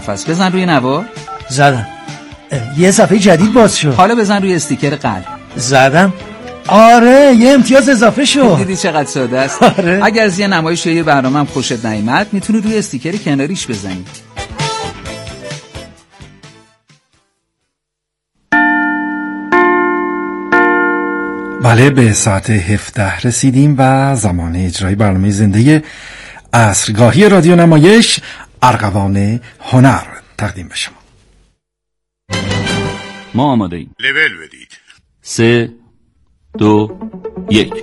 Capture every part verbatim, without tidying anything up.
پس بزن روی نوار. زدم. یه صفحه جدید باز شد. حالا بزن روی استیکر قلب. زدم. آره یه امتیاز اضافه شد. دیدی چقدر ساده است؟ آره. اگر از یه نمایش یا یه برنامه هم خوشت نیامد میتونی روی استیکر کناریش بزنی. بله، به ساعت هفده رسیدیم و زمان اجرای برنامه زنده عصرگاهی رادیو نمایش ارغوان هنر تقدیم به شما. ما آماده ایم. لول بدید. سه دو یک.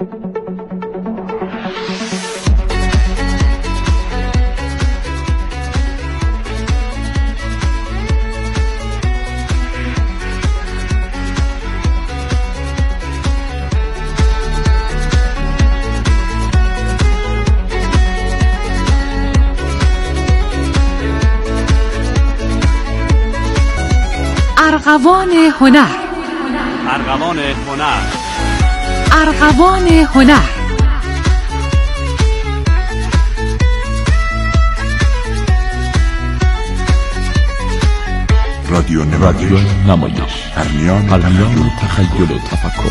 ارغوان هنر. ارغوان هنر. ارغوان هنر. رادیو نمایش در میان تخیل و تفکر.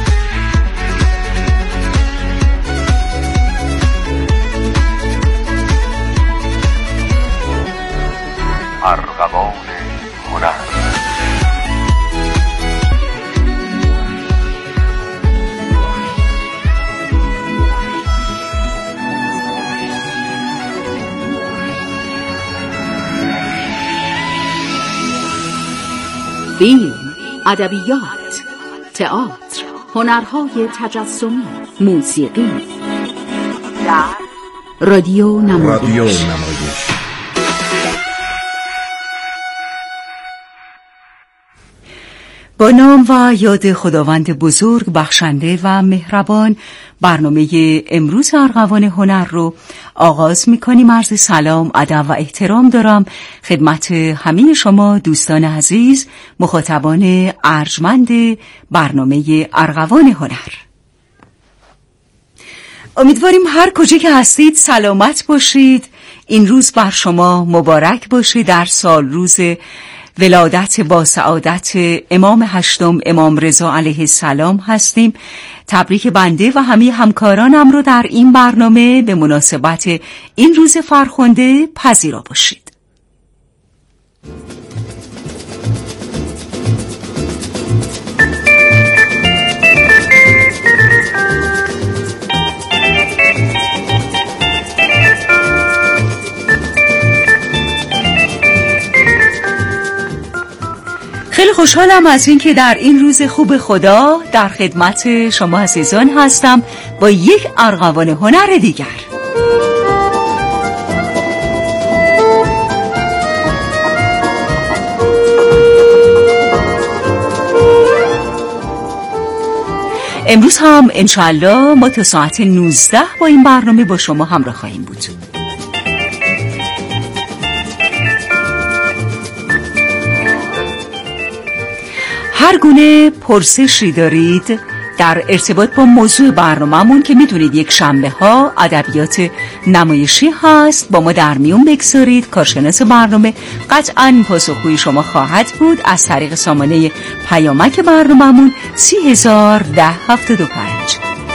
ارغوان هنر. فیلم، ادبیات، تئاتر، هنرهای تجسمی، موسیقی در رادیو نمایش. رادیو نمایش. با نام و یاد خداوند بزرگ بخشنده و مهربان، برنامه امروز ارغوان هنر رو آغاز می‌کنیم. عرض سلام، ادب و احترام دارم خدمت همه شما دوستان عزیز، مخاطبان ارجمند برنامه ارغوان هنر. امیدواریم هر کجا که هستید سلامت باشید. این روز بر شما مبارک باشه. در سال روز ولادت با سعادت امام هشتم امام رضا علیه السلام هستیم. تبریک بنده و همه همکارانم رو در این برنامه به مناسبت این روز فرخنده پذیرا باشید. خیلی خوشحالم از این که در این روز خوب خدا در خدمت شما عزیزان هستم با یک ارغوان هنر دیگر. امروز هم انشاءالله ما تا ساعت نوزده با این برنامه با شما همراه خواهیم بود. هر گونه پرسشی دارید در ارتباط با موضوع برنامه‌مون که میدونید یک شنبه ها ادبیات نمایشی هست، با ما در میون بگذارید. کارشناس برنامه قطعاً پاسخگوی شما خواهد بود از طریق سامانه پیامک برنامه‌مون سی هزار ده هفتاد و پنج.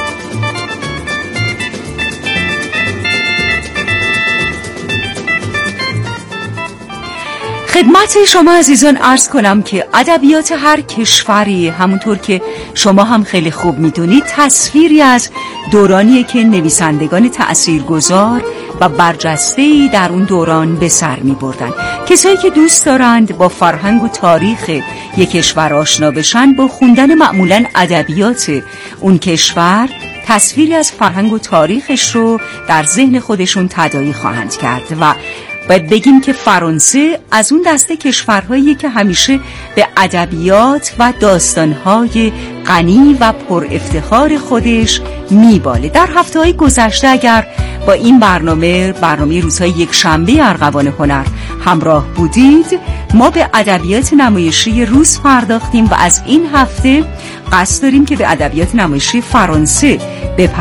خدمت شما عزیزان عرض کنم که ادبیات هر کشوری، همونطور که شما هم خیلی خوب میدونید، تصویری از دورانیه که نویسندگان تأثیرگذار و برجسته‌ای در اون دوران به سر می‌بردن. کسایی که دوست دارند با فرهنگ و تاریخ یک کشور آشنا بشن، با خوندن معمولاً ادبیات اون کشور تصویری از فرهنگ و تاریخش رو در ذهن خودشون تداعی خواهند کرد. و باید بگیم که فرانسه از اون دسته کشورهایی که همیشه به ادبیات و داستانهای غنی و پر افتخار خودش میباله. در هفته‌های گذشته اگر با این برنامه برنامه روزهای یک شنبه ارغوان هنر همراه بودید، ما به ادبیات نمایشی روس پرداختیم و از این هفته قصد داریم که به ادبیات نمایشی فرانسه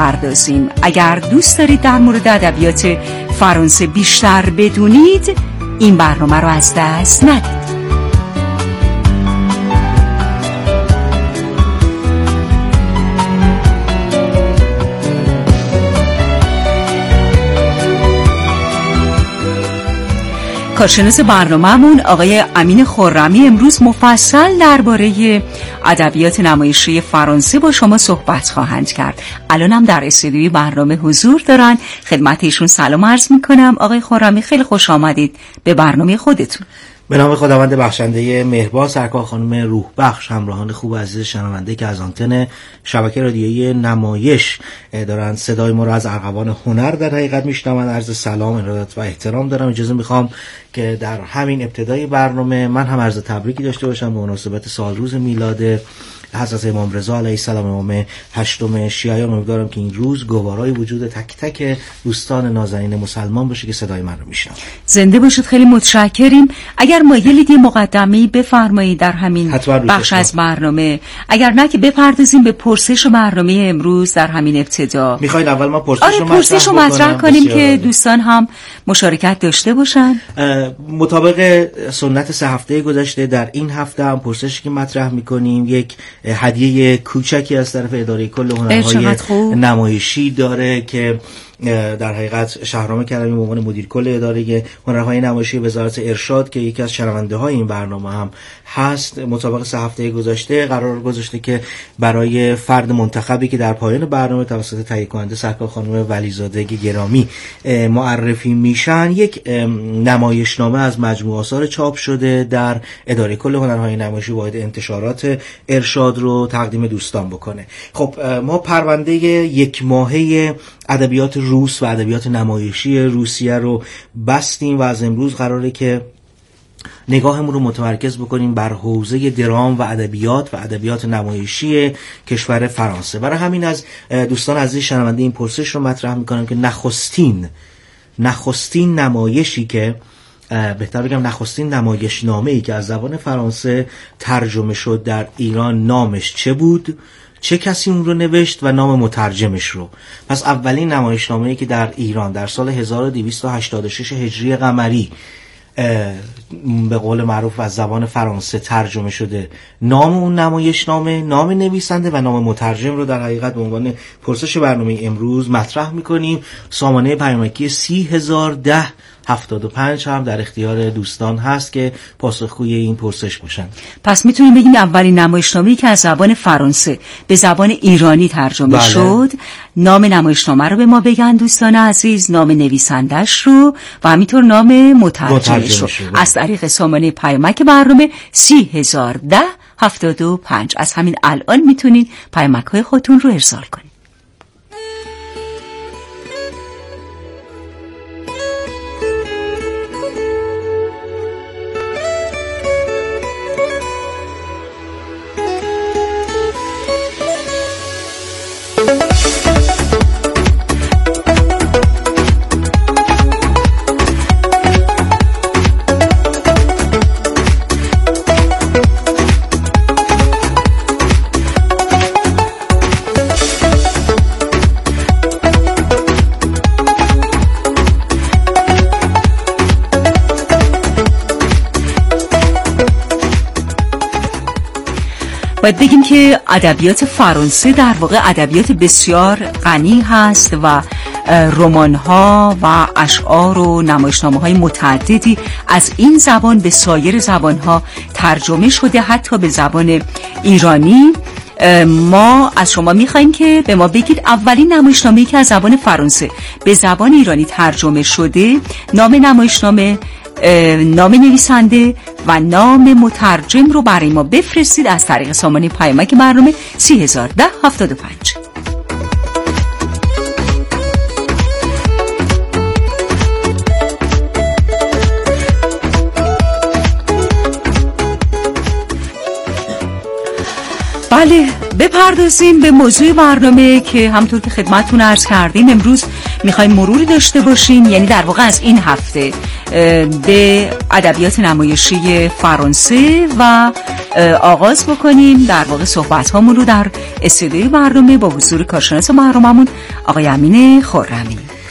بپردازیم. اگر دوست دارید در مورد ادبیات فرانسه بیشتر بدونید، این برنامه رو از دست ندید. کارشناس برنامه‌مون آقای امین خرمی امروز مفصل درباره ادبیات نمایشی فرانسه با شما صحبت خواهند کرد. الان هم در استودیوی برنامه حضور دارن. خدمت ایشون سلام عرض میکنم. آقای خرمی خیلی خوش آمدید به برنامه خودتون. به نام خداوند بخشنده مهربان، سرکار خانم روح بخش، همراهان خوب عزیز شنونده که از آنتن شبکه رادیویی نمایش دارن صدای ما رو از ارغوان هنر در حقیقت میشنون، عرض سلام، ارادت و احترام دارم. اجازه میخوام که در همین ابتدای برنامه من هم عرض تبریکی داشته باشم به مناسبت سال روز میلاد حضرت امام رضا علیه السلام، امام هشتم شیعیان. امیدوارم که این روز گوارای وجود تک تک دوستان نازنین مسلمان باشه که صدای من رو میشنن. زنده باشید. خیلی متشکریم. اگر مایلید یه مقدمه‌ای بفرمایید در همین بخش از برنامه، اگر نه که بپردازیم به پرسش برنامه امروز در همین ابتدا. میخواید اول ما پرسش آره رو پرسش مطرح, مطرح کنیم که دوستان هم مشارکت داشته باشن. مطابق سنت سه هفته گذشته در این هفته هم پرسشی که مطرح میکنیم یک هدیه کوچکی از طرف اداره کل هنرهای نمایشی داره که در حقیقت شهرام کرمی به عنوان مدیر کل اداره هنرهای نمایشی وزارت ارشاد که یکی از شنونده های این برنامه هم هست، مطابق سه هفته گذشته قرار گذاشته که برای فرد منتخبی که در پایان برنامه توسط تهیه کننده سرکار خانم ولیزاده گرامی معرفی میشن، یک نمایشنامه از مجموعه آثار چاپ شده در اداره کل هنرهای نمایشی واحد انتشارات ارشاد رو تقدیم دوستان بکنه. خب ما پرونده یک ماهه ادبیات روس و ادبیات نمایشی روسیه رو بستیم و از امروز قراره که نگاهمون رو متمرکز بکنیم بر حوزه درام و ادبیات و ادبیات نمایشی کشور فرانسه. برای همین از دوستان عزیز شنونده این پرسش رو مطرح میکنم که نخستین نخستین نمایشی که بهتر بگم نخستین نمایشنامه‌ای که از زبان فرانسه ترجمه شد در ایران نامش چه بود؟ چه کسی اون رو نوشت و نام مترجمش رو؟ پس اولین نمایشنامه‌ای که در ایران در سال هزار و دویست و هشتاد و شش هجری قمری به قول معروف از زبان فرانسه ترجمه شده، نام اون نمایشنامه، نام نویسنده و نام مترجم رو در حقیقت به عنوان پرسش برنامه امروز مطرح می‌کنیم. سامانه پیامکی سی هزار و ده هفتاد و پنج هم در اختیار دوستان هست که پاسخگوی این پرسش باشن. پس میتونیم بگیم اولین نمایشنامه‌ای که از زبان فرانسه به زبان ایرانی ترجمه بله. شد، نام نمایشنامه رو به ما بگن دوستان عزیز، نام نویسندش رو و همینطور نام مترجمش رو از طریق سامانه پیامک برنامه سی هزار و ده هفتاد و پنج. از همین الان میتونین پیامک‌های خودتون رو ارسال کنین. باید بگیم که ادبیات فرانسه در واقع ادبیات بسیار غنی هست و رمان‌ها و اشعار و نمایشنامه‌های متعددی از این زبان به سایر زبان‌ها ترجمه شده، حتی به زبان ایرانی. ما از شما می‌خوایم که به ما بگید اولین نمایشنامه‌ای که از زبان فرانسه به زبان ایرانی ترجمه شده، نام نمایشنامه، نام نویسنده و نام مترجم رو برای ما بفرستید از طریق سامانه پیامک برنامه سی هزار و ده هفتاد و پنج. بله، بپردازیم به موضوع برنامه که همونطور که خدمتتون عرض کردیم امروز میخوایم مروری داشته باشیم، یعنی در واقع از این هفته به ادبیات نمایشی فرانسه و آغاز بکنیم در واقع صحبت هامون رو در استودیوی برنامه با حضور کارشناس برنامه‌مون آقای امین خرمی.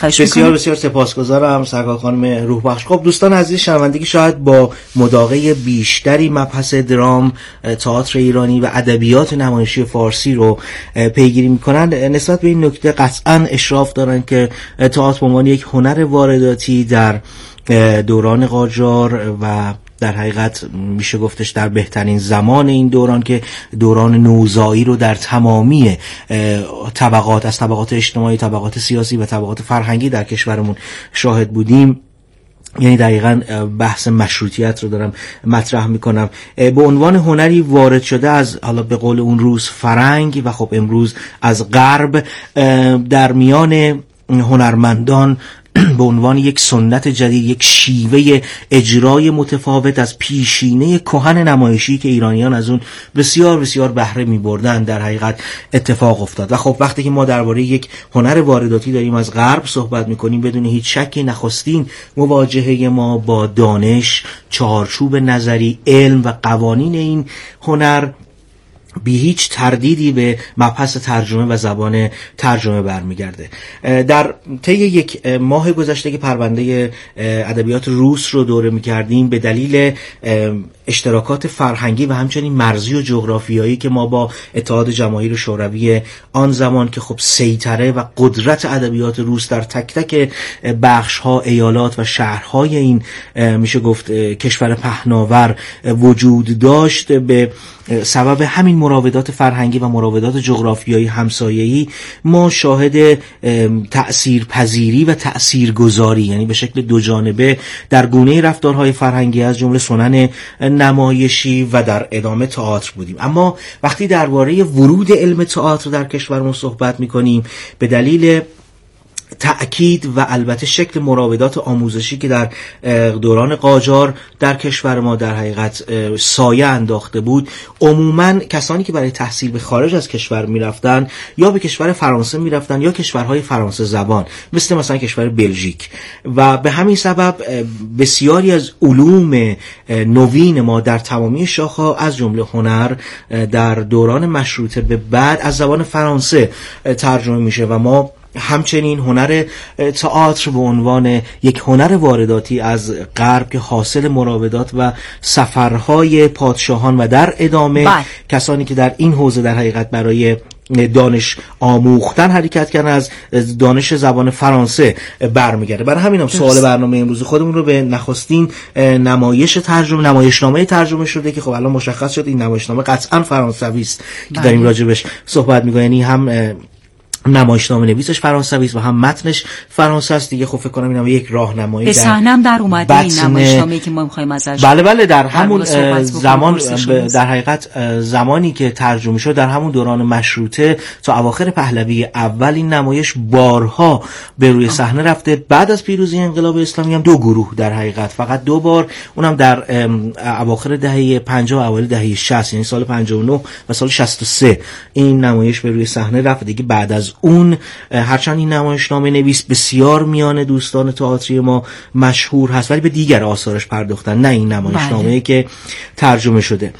خواهش بسیار بسیار سپاسگزارم سرکار خانم روح بخش. خب دوستان عزیز شنوندگی شاید با مداقه بیشتری مبحث درام، تئاتر ایرانی و ادبیات نمایشی فارسی رو پیگیری میکنن، نسبت به این نکته قطعا اشراف دارن که تئاتر به عنوان یک هنر وارداتی در دوران قاجار و در حقیقت میشه گفتش در بهترین زمان این دوران که دوران نوزایی رو در تمامی طبقات، از طبقات اجتماعی، طبقات سیاسی و طبقات فرهنگی در کشورمون شاهد بودیم، یعنی دقیقاً بحث مشروطیت رو دارم مطرح میکنم، به عنوان هنری وارد شده از، حالا به قول اون روز، فرنگ و خب امروز از غرب، در میان هنرمندان به عنوان یک سنت جدید، یک شیوه اجرای متفاوت از پیشینه کهن نمایشی که ایرانیان از اون بسیار بسیار بهره می‌بردن در حقیقت اتفاق افتاد. و خب وقتی که ما درباره یک هنر وارداتی داریم از غرب صحبت می‌کنیم، بدون هیچ شکی نخستین مواجهه ما با دانش، چارچوب نظری، علم و قوانین این هنر بی هیچ تردیدی به مبحث ترجمه و زبان ترجمه برمیگرده. در طی یک ماه گذشته که پرونده ادبیات روس رو دوره می‌کردیم، به دلیل اشتراکات فرهنگی و همچنین مرزی و جغرافیایی که ما با اتحاد جماهیر شوروی آن زمان که خب سیطره و قدرت ادبیات روس در تک تک بخش‌ها، ایالات و شهرهای این میشه گفت کشور پهناور وجود داشت، به سبب همین مراودات فرهنگی و مراودات جغرافیایی همسایه‌ای ما شاهد تأثیرپذیری و تأثیرگذاری، یعنی به شکل دو جانبه، در گونه رفتارهای فرهنگی از جمله سنن نمایشی و در ادامه تئاتر بودیم. اما وقتی درباره ورود علم تئاتر در کشورمون صحبت می‌کنیم، به دلیل تأکید و البته شکل مراودات آموزشی که در دوران قاجار در کشور ما در حقیقت سایه انداخته بود، عموماً کسانی که برای تحصیل به خارج از کشور میرفتن یا به کشور فرانسه میرفتن یا کشورهای فرانسه زبان، مثل مثلا کشور بلژیک، و به همین سبب بسیاری از علوم نوین ما در تمامی شاخه‌ها از جمله هنر در دوران مشروطه به بعد از زبان فرانسه ترجمه میشه و ما همچنین هنر تئاتر به عنوان یک هنر وارداتی از غرب که حاصل مراودات و سفرهای پادشاهان و در ادامه بای. کسانی که در این حوزه در حقیقت برای دانش آموختن حرکت کردن از دانش زبان فرانسه برمیگرده. برای همینم سوال برنامه امروز خودمون رو به نخستین نمایش ترجمه نمایشنامه ترجمه شده که خب الان مشخص شد این نمایشنامه قطعا فرانسوی است که داریم راجبش صحبت می‌کنیم، یعنی هم نمایشنامه نویسش فرانسوی است و هم متنش فرانسه است دیگه. خب فکر کنم اینم یک راهنمایی به صحنم در اومده این نمایشنامه‌ای که ما می‌خوایم ازش بله بله در همون زمان، در حقیقت زمانی که ترجمه شد در همون دوران مشروطه تا اواخر پهلوی اول، این نمایش بارها به روی صحنه رفته. بعد از پیروزی انقلاب اسلامی هم دو گروه در حقیقت، فقط دو بار، اونم در اواخر دهه پنجاه و اوایل دهه شصت، یعنی سال پنجاه و نه و سال شصت و سه این نمایش به روی صحنه رفت دیگه. بعد از اون هرچند این نمایشنامه نویس بسیار میان دوستان تئاتری ما مشهور هست، ولی به دیگر آثارش پرداختن، نه این نمایشنامه‌ای که ترجمه شده.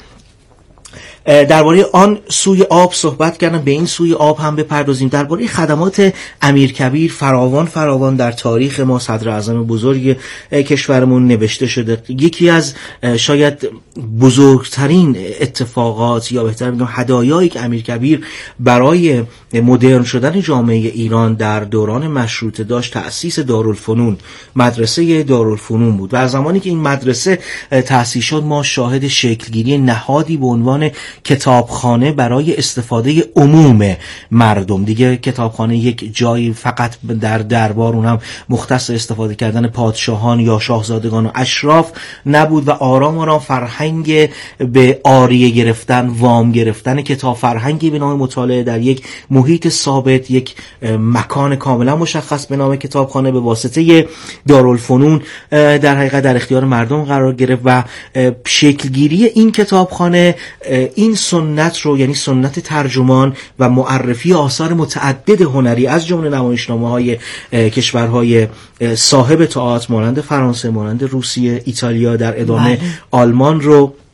درباره آن سوی آب صحبت کردم، به این سوی آب هم بپردازیم. درباره خدمات امیرکبیر فراوان فراوان در تاریخ ما، صدر اعظم بزرگ کشورمون نوشته شده. یکی از شاید بزرگترین اتفاقات یا بهتر بگم هدایایی که امیرکبیر برای مدرن شدن جامعه ایران در دوران مشروطه داشت، تأسیس دارالفنون، مدرسه دارالفنون بود. و زمانی که این مدرسه تأسیس شد ما شاهد شکلگیری نهادی به عنوان کتابخانه برای استفاده عموم مردم، دیگه کتابخانه یک جایی فقط در دربار، اونم مختص استفاده کردن پادشاهان یا شاهزادگان و اشراف نبود و آرام آرام فرهنگ به عاریه گرفتن، وام گرفتن کتاب، فرهنگی به نام مطالعه در یک محیط ثابت، یک مکان کاملا مشخص به نام کتابخانه به واسطه دارالفنون در حقیقت در اختیار مردم قرار گرفت و شکلگیری این کتابخانه این سنت رو، یعنی سنت ترجمان و معرفی آثار متعدد هنری از جمله نمایشنامه‌های کشورهای صاحب تئاتر مانند فرانسه، مانند روسیه، ایتالیا، در ادامه بله. آلمان رو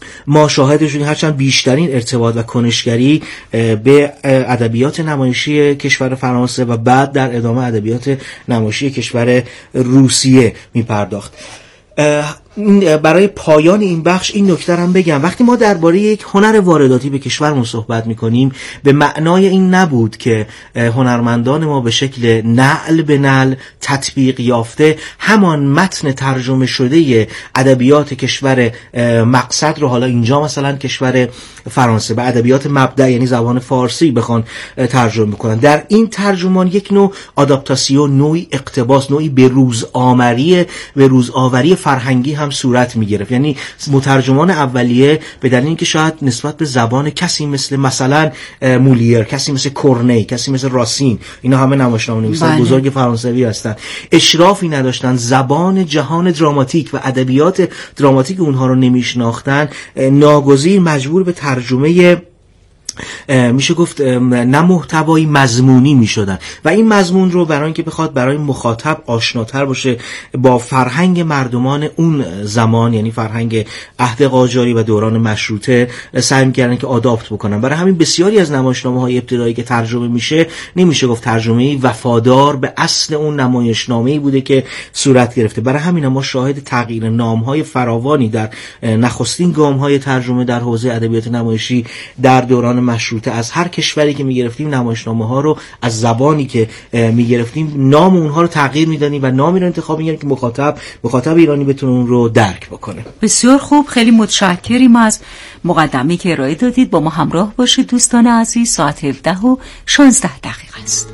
ما شاهد شدیم هرچند بیشترین ارتباط و کنشگری به ادبیات نمایشی کشور فرانسه و بعد در ادامه ادبیات نمایشی کشور روسیه میپرداخت. برای پایان این بخش این نکته هم بگم، وقتی ما درباره یک هنر وارداتی به کشورمون صحبت میکنیم به معنای این نبود که هنرمندان ما به شکل نعل به نعل تطبیق یافته همان متن ترجمه شده ادبیات کشور مقصد رو حالا اینجا مثلا کشور فرانسه به ادبیات مبدأ یعنی زبان فارسی بخوان ترجمه بکنن. در این ترجمان یک نوع آداپتاسیون، نوعی اقتباس، نوعی به روز آوری به روز آوری فرهنگی هم صورت میگرفت. یعنی مترجمان اولیه به دلیل اینکه شاید نسبت به زبان کسی مثل مثلا مولیر، کسی مثل کورنی، کسی مثل راسین، اینا همه نمایشنامه‌نویسان بزرگ فرانسوی هستن، اشرافی نداشتن، زبان جهان دراماتیک و ادبیات دراماتیک اونها رو نمیشناختن، ناگزیر مجبور به ترجمه میشه گفت نه محتوایی مضمونی میشدن و این مضمون رو برای اینکه بخواد برای مخاطب آشناتر باشه با فرهنگ مردمان اون زمان، یعنی فرهنگ عهد قاجاری و دوران مشروطه، سعی می‌کردن که آداپت بکنن. برای همین بسیاری از نمایشنامه‌های ابتدایی که ترجمه میشه نمیشه گفت ترجمه‌ای وفادار به اصل اون نمایشنامه‌ای بوده که صورت گرفته. برای همین ما شاهد تغییر نام‌های فراوانی در نخستین گام‌های ترجمه در حوزه ادبیات نمایشی در دوران مشروطه از هر کشوری که میگرفتیم نمایشنامه ها رو از زبانی که میگرفتیم نام اونها رو تغییر میدادیم و نامی رو انتخاب می‌کردیم که مخاطب مخاطب ایرانی بتونه اون رو درک بکنه. بسیار خوب، خیلی متشکریم از مقدمه‌ای که ارائه دادید. با ما همراه باشید دوستان عزیز. ساعت هفده و شانزده دقیقه است.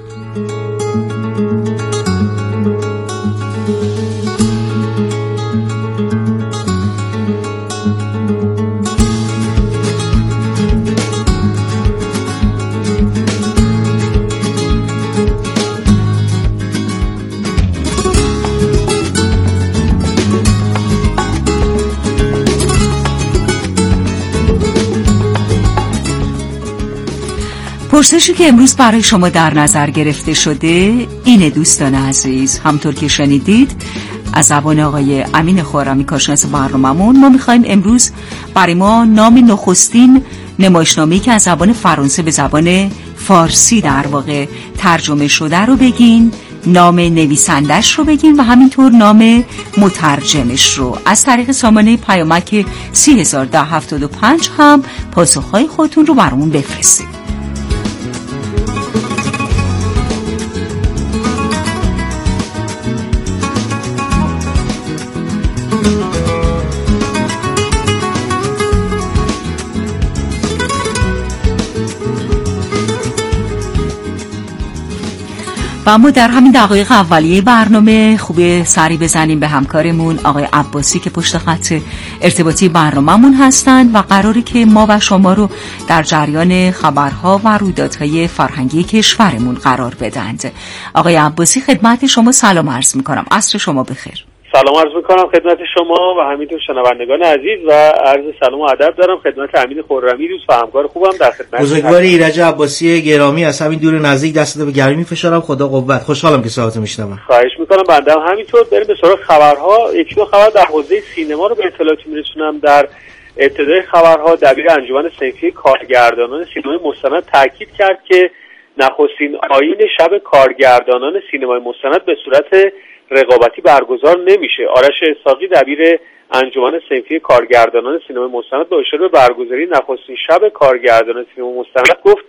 پرسشی که امروز برای شما در نظر گرفته شده اینه دوستان عزیز، همطور که شنیدید از زبان آقای امین خرمی کارشناس برنامه‌مون، ما می‌خوایم امروز برای ما نام نخستین نمایشنامه‌ای که از زبان فرانسه به زبان فارسی در واقع ترجمه شده رو بگین، نام نویسندش رو بگین و همینطور نام مترجمش رو. از طریق سامانه پیامک سی هزار و ده هفتاد و پنج هم پاسخهای خودتون رو برامون بفرستید. و اما در همین دقایق اولیه برنامه خوبه سری بزنیم به همکارمون آقای عباسی که پشت خط ارتباطی برنامه‌مون هستن و قراره که ما و شما رو در جریان خبرها و رویدادهای فرهنگی کشورمون قرار بدند. آقای عباسی خدمت شما سلام عرض میکنم. عصر شما بخیر. سلام عرض میکنم خدمت شما و همینطور شنوندگان عزیز و عرض سلام و ادب دارم خدمت امین خرمی دوست و همکار خوبم در خدمت. بزرگوار ایرج عباسی گرامی از همین دور نزدیک دست به گرمی میفشارم. خدا قوت. خوشحالم که صحبتتو میشنوم. خواهش میکنم. بنده هم همینطور. بریم به سراغ خبرها. یک دو خبر در حوزه سینما رو به اطلاعتون میرسونم. در ابتدای خبرها دبیر انجمن صنفی کارگردانان سینمای مستند تاکید کرد که نخستین آیین شب کارگردانان سینمای مستند به صورت رقابتی برگزار نمیشه. آرش اسحاقی دبیر انجمن صنفی کارگردانان سینما مستند با اشاره به برگزاری نخستین شب کارگردانان سینما مستند گفت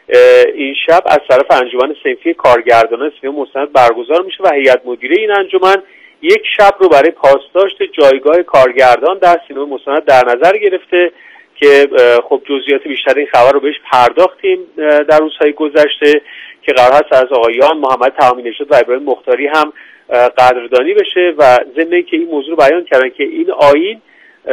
این شب از طرف انجمن صنفی کارگردانان سینما مستند برگزار میشه و هیئت مدیره این انجمن یک شب رو برای پاسداشت جایگاه کارگردان در سینما مستند در نظر گرفته که خب جزئیات بیشتر این خبر رو بهش پرداختیم در روزهای گذشته که قرار هست از آقایان محمد تمامی نژاد و ابراهیم مختاری هم قدردانی بشه و ضمن اینکه این موضوع رو بیان کردن که این آیین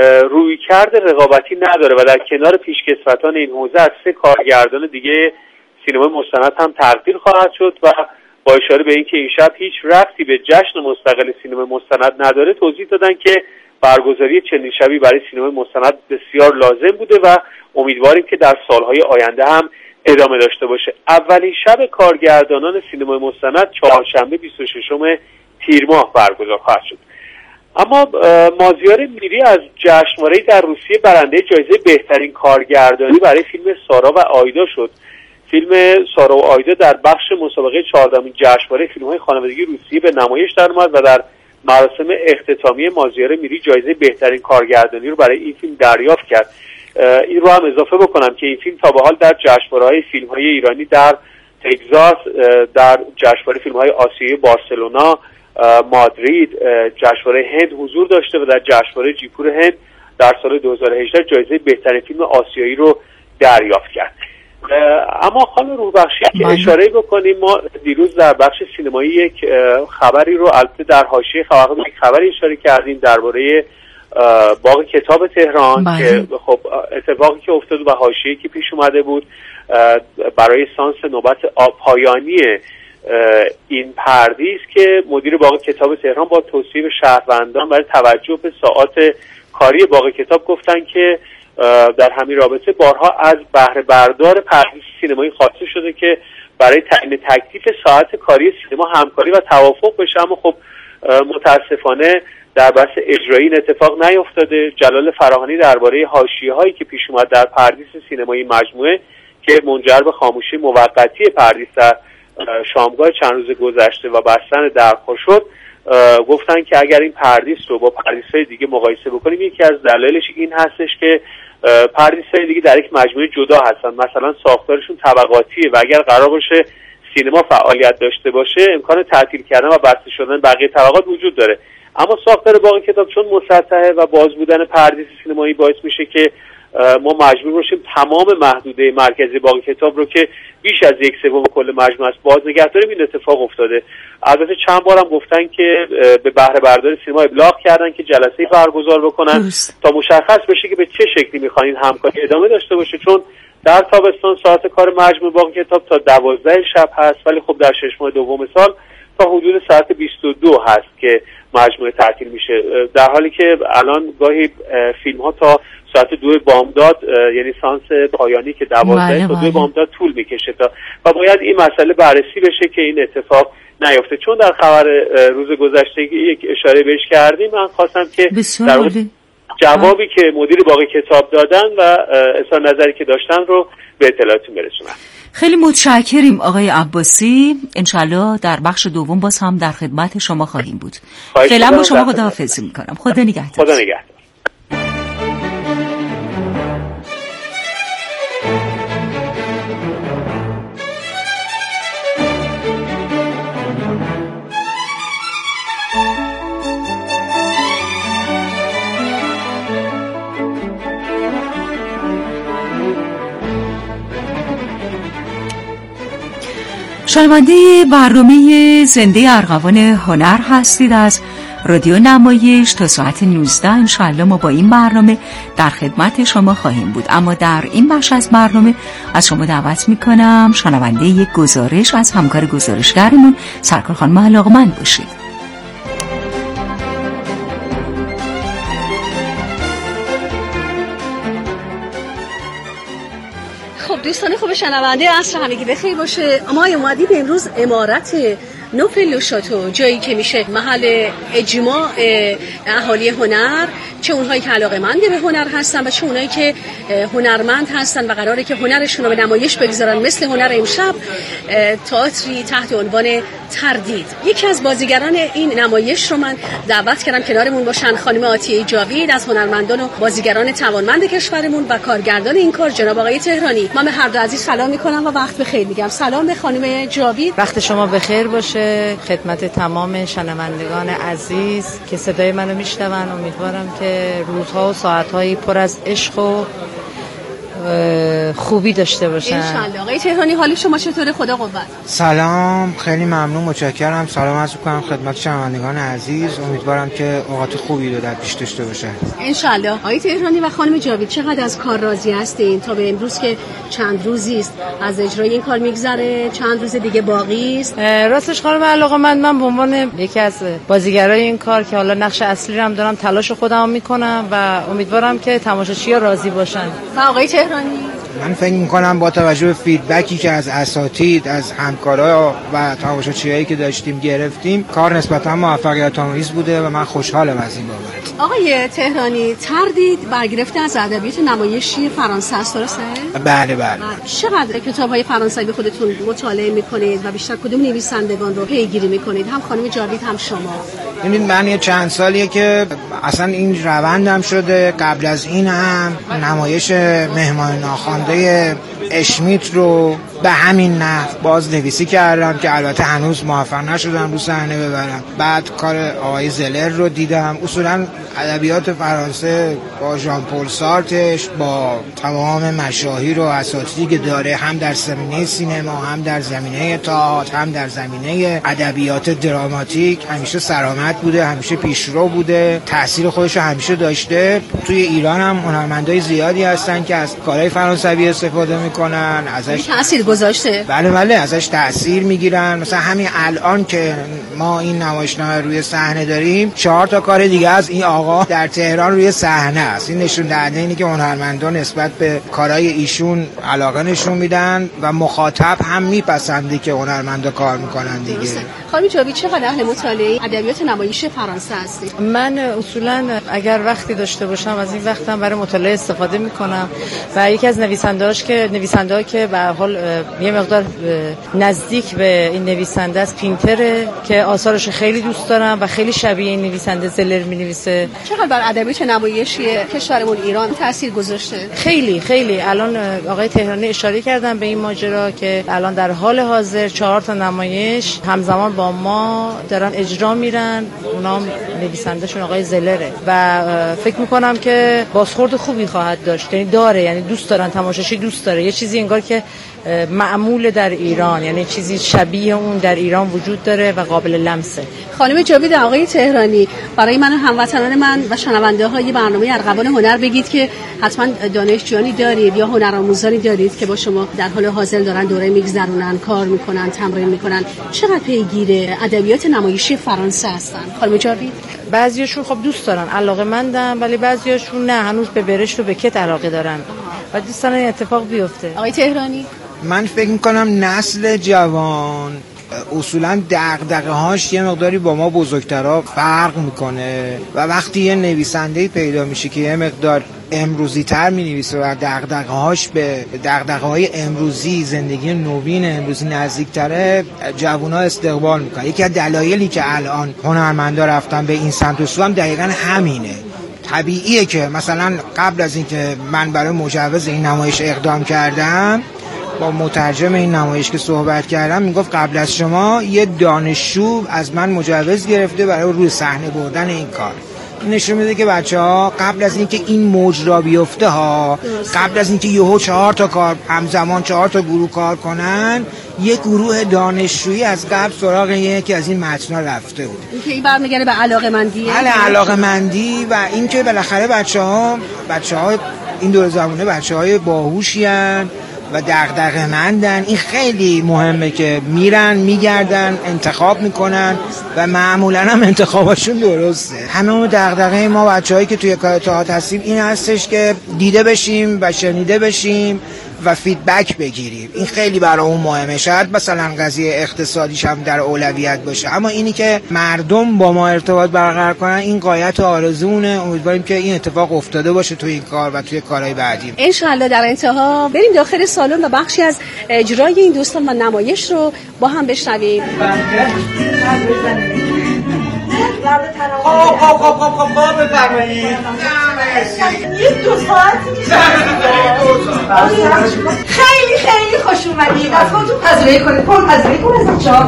رویکرد رقابتی نداره و در کنار پیشکسوتان این حوزه از سه کارگردان دیگه سینما مستند هم تقدیر خواهد شد و با اشاره به اینکه این شب هیچ ربطی به جشن مستقل سینما مستند نداره توضیح دادن که برگزاری چنین شبی برای سینما مستند بسیار لازم بوده و امیدواریم که در سالهای آینده هم ادامه داشته باشه. اولین شب کارگردانان سینما مستند چهارشنبه بیست و ششم تیر ماه برگزار خواهد شد. اما مازیار میری از جشنواره در روسیه برنده جایزه بهترین کارگردانی برای فیلم سارا و آیدا شد. فیلم سارا و آیدا در بخش مسابقه چهاردهمین جشنواره فیلم‌های خانوادگی روسیه به نمایش درآمد و در مراسم اختتامی مازیار میری جایزه بهترین کارگردانی رو برای این فیلم دریافت کرد. این رو هم اضافه بکنم که این فیلم تا به حال در جشنواره‌های فیلم‌های ایرانی در تگزاس، در جشنواره فیلم‌های آسیایی بارسلونا، مادرید، جشنواره هند حضور داشته و در جشنواره جیپور هند در سال دو هزار و هجده جایزه بهترین فیلم آسیایی رو دریافت کرد. اما خانم روحبخشی که اشاره بکنیم، ما دیروز در بخش سینمایی یک خبری رو البته در حاشیه خبر یک خبری اشاره کردیم درباره باغ کتاب تهران بله. که خب اتفاقی که افتاد و حاشیه‌ای که پیش اومده بود برای سانس نوبت پایانی این پردیس که مدیر باغ کتاب تهران با توصیه به شهروندان برای توجه به ساعات کاری باغ کتاب گفتن که در همین رابطه بارها از بهره بردار پردیس سینمایی خواسته شده که برای تعیین تکلیف ساعت کاری سینما همکاری و توافق بشه، اما خب متاسفانه در بحث اجرایی این اتفاق نیفتاده. جلال فراهانی درباره حاشیه‌هایی که پیش اومد در پردیس سینمایی مجموعه که منجر به خاموشی موقتی پردیس در شامگاه چند روز گذشته و بستن درها شد، گفتن که اگر این پردیس رو با پردیس‌های دیگه مقایسه بکنیم، یکی از دلایلش این هستش که پردیس‌های دیگه در یک مجموعه جدا هستن، مثلا ساختارشون طبقاتیه و اگر قرار باشه سینما فعالیت داشته باشه امکان تعطیل کردن و بسته شدن بقیه طبقات وجود داره. اما ساختار باغ کتاب چون مسطحه و باز بودن پردیس سینمایی باعث میشه که ما مجبور باشیم تمام محدوده مرکزی باغ کتاب رو که بیش از یک سوم کل مجموعه است باز نگه داریم. این اتفاق افتاده. البته چند بار هم گفتن که به بهره بردار سینما ابلاغ کردن که جلسه‌ای برگزار بکنن دوست. تا مشخص بشه که به چه شکلی میخوان این همکاری ادامه داشته باشه، چون در تابستان ساعت کار مجموعه باغ کتاب تا دوازده شب هست، ولی خب در شش ماه دوم سال تا حدود ساعت بیست و دو هست که مجموعه تعطیل میشه، در حالی که الان گاهی فیلم ها تا ساعت دو بامداد یعنی سانس پایانی که دوازده تا دو بامداد طول میکشه تا و باید این مسئله بررسی بشه که این اتفاق نیفته. چون در خبر روز گذشته یک اشاره بهش کردیم، من خواستم که در جوابی که مدیر باغ کتاب دادن و اظهار نظری که داشتن رو به اطلاعتون برسونم. خیلی متشکریم آقای عباسی. انشالله در بخش دوم باز هم در خدمت شما خواهیم بود. فعلا با شما خداحافظی میکنم. خدا نگهدار. خدا نگهدار. شنونده برنامه زنده ارغوان هنر هستید از رادیو نمایش. تا ساعت نوزده انشاءالله ما با این برنامه در خدمت شما خواهیم بود. اما در این بخش از برنامه از شما دعوت میکنم شنونده یک گزارش از همکار گزارشگرمون سرکار خانم علاقمند باشید. دوستان خوب شنونده عصر همگی بخیر باشه. ما اومدیم امروز امارت نوفل شاتو، جایی که میشه محل اجماع اهالی هنر، چه اونهایی که علاقه‌مند به هنر هستن و چه اونهایی که هنرمند هستن و قراره که هنرشون رو به نمایش بگذارن، مثل هنر امشب تئاتری تحت عنوان تردید. یکی از بازیگران این نمایش رو من دعوت کردم کنارمون باشن، خانم عاطیه جاوید از هنرمندان و بازیگران توانمند کشورمون و کارگردان این کار جناب آقای تهرانی. من به هر دو عزیز سلام میکنم و وقت بخیر میگم. سلام به خانم جاوید. وقت شما بخیر باشه. خدمت تمام شنوندگان عزیز که صدای منو میشنون، امیدوارم که روزها و ساعتهایی پر از عشق و خوبی داشته باشن انشالله. آقای تهرانی حال شما چطوره؟ خدا قوت. سلام، خیلی ممنون، متشکرم. سلام عرض می‌کنم خدمت شنوندگان عزیز، امیدوارم که اوقات خوبی رو در پیش داشته باشن انشالله. آقای تهرانی و خانم جاوید چقدر از کار راضی هستین تا به امروز که چند روزی است از اجرای این کار میگذره، چند روز دیگه باقی است؟ راستش خانم علاقه‌مند، من به عنوان یکی از بازیگرای این کار که حالا نقش اصلی رو هم دارم، تلاش خودم میکنم و امیدوارم که تماشاچی‌ها راضی باشن. و آقای تهرانی؟ من فکر میکنم با توجه به فیدبکی که از اساتید، از همکارا و تماشاچیایی که داشتیم گرفتیم، کار نسبتا موفقیت آمیز بوده و من خوشحالم از این بابت. آقای تهرانی، تردید برگرفته از ادبیات نمایشی فرانسه است، درسته؟ بله بله. چقدر کتاب‌های فرانسوی به خودتون مطالعه میکنید و بیشتر کدوم نویسندگان رو پیگیری میکنید؟ هم خانم جاوید هم شما. ببینید من یه چند سالیه که اصلا این روندم شده. قبل از این هم نمایش مهمان ناخوانده اشمیت رو به همین نحو باز نویسی کردم که البته هنوز موفق نشدم رو صحنه ببرم. بعد کار آقای زلر رو دیدم. اصولا ادبیات فرانسه با ژان پل سارتش، با تمام مشاهیر و اساتیدی که داره، هم در زمینه سینما، هم در زمینه تئاتر، هم در زمینه ادبیات دراماتیک همیشه سرآمد بوده، همیشه پیشرو بوده، تاثیر خودش رو همیشه داشته. توی ایران هم هنرمندای زیادی هستن که از کارهای فرانسوی استفاده میکنن، ازش تاثیر گذاشته. بله بله، ازش تاثیر میگیرن. مثلا همین الان که ما این نمایشنامه روی صحنه داریم، چهار تا کار دیگه از این آقا در تهران روی صحنه است. این نشون دهنده اینه که هنرمندان نسبت به کارهای ایشون علاقه نشون میدن و مخاطب هم میپسنده که هنرمندا کار میکنن دیگه. خانم جاوید، چقدر اهل مطالعه ادبیات نمایشی فرانسه هستید؟ من اصولا اگر وقتی داشته باشم از این وقتم برای مطالعه استفاده میکنم و یکی از نویسنده‌هاش که نویسنده‌ها که به هر حال یه مقدار نزدیک به این نویسنده است پینتره که آثارش خیلی دوست دارم و خیلی شبیه این نویسنده زلر می‌نویسه. چقدر بر ادبیات نمایشی کشورمون ایران تاثیر گذاشته؟ خیلی خیلی. الان آقای تهرانی اشاره کردن به این ماجرا که الان در حال حاضر چهار تا نمایش همزمان با ما دارن اجرا میرن، اونام نویسندهشون آقای زلره و فکر میکنم که بازخورد خوبی خواهد داشت. یعنی داره، یعنی دوست دارن، تماشاچی دوست داره. یه چیزی انگار که معمول در ایران، یعنی چیزی شبیه اون در ایران وجود داره و قابل لمسه. خانم جاوید، آقای تهرانی، برای من و هموطنان من و شنونده های برنامه ارغوان هنر بگید که حتما دانشجویانی دارید یا هنرآموزانی دارید که با شما در حال حاضر دارن دوره میگذرونن، کار میکنن، تمرین میکنن. چقدر پیگیر ادبیات نمایشی فرانسه هستن؟ خانم جاوید، بعضیاشون خب دوست دارن، علاقه‌مندن، ولی بعضیاشون نه، هنوز به برشت و به کت علاقه دارن و دوست دارن این اتفاق بیفته. آقای تهرانی، من فکر میکنم نسل جوان اصولا دغدغه هاش یه مقداری با ما بزرگترها فرق میکنه و وقتی یه نویسنده پیدا میشه که یه مقدار امروزی تر می نویسه و دغدغه هاش به دغدغه های امروزی، زندگی نوین امروزی نزدیک تره، جوونا استقبال میکنه. یکی از دلایلی که الان هنرمندا رفتن به این سمت و سو هم دقیقاً همینه. طبیعیه که مثلا قبل از اینکه من برای مجوز این نمایش اقدام کردم، با مترجم این نمایش که صحبت کردم میگفت قبل از شما یه دانشجو از من مجوز گرفته برای روی صحنه بردن این کار. نشون میده که بچه‌ها قبل از اینکه این موج را بیفته ها، قبل از اینکه یهو چهار تا کار همزمان چهار تا گروه کار کنن، یک گروه دانشجویی از قبل سراغ یکی از این متنا رفته بود. اینکه این برمیگره به علاقه‌مندی. بله، علاقه‌مندی و اینکه بالاخره بچه‌ها بچه‌ها این دور زمانه بچه‌های باهوشی ان و دغدغه‌مندن. این خیلی مهمه که میرن میگردن انتخاب میکنن و معمولا هم انتخاباشون درسته. همه دغدغه ما بچه‌هایی که توی کار تئاتر هستیم این هستش که دیده بشیم و شنیده بشیم و فیدبک بگیریم. این خیلی برامون مهمه. شاید مثلا قضیه اقتصادیش هم در اولویت باشه، اما اینی که مردم با ما ارتباط برقرار کنن این غایت آرزومونه. امیدواریم که این اتفاق افتاده باشه توی این کار و توی کارهای بعدی. ان شاءالله در انتها بریم داخل سالن و بخشی از اجرای این دوستان و نمایش رو با هم بشنویم. خواب خواب خواب خواب خواب خواب بفرمایید. یه دو ساعتی خیلی خیلی خوش اومدید. از خودتون پذیرایی کنید. پر پذیرایی کن از بچه‌ها.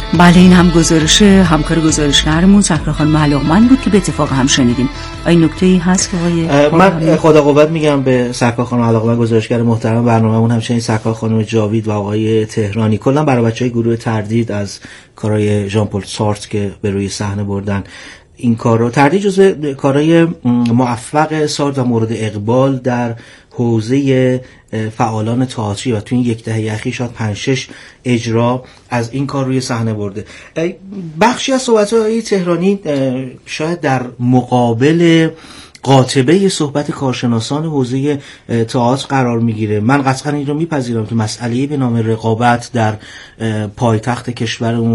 بله این هم گزارش همکار گزارشگرمون سکرا خانم علاقمند بود که به اتفاق هم شنیدیم. این نکته‌ای هست که آقای من خدا قوت میگم به سکرا خانم علاقمند گزارشگر محترم برنامه‌مون، همچنین سکرا خانم جاوید و آقای تهرانی، کلا برای بچهای گروه تردید از کارهای ژان پل سارتر که به روی صحنه بردن این کار رو. تردید جزو کارهای موفق سارتر و مورد اقبال در حوزه فعالان تئاتری و تو این یک دهه اخیر شاید پنج شش اجرا از این کار روی صحنه برده. بخشی از صحبت‌های تهرانی شاید در مقابل قاطبه صحبت کارشناسان حوزه تئاتر قرار میگیره. من قطعا این رو میپذیرم که مسئله به نام رقابت در پایتخت کشورمون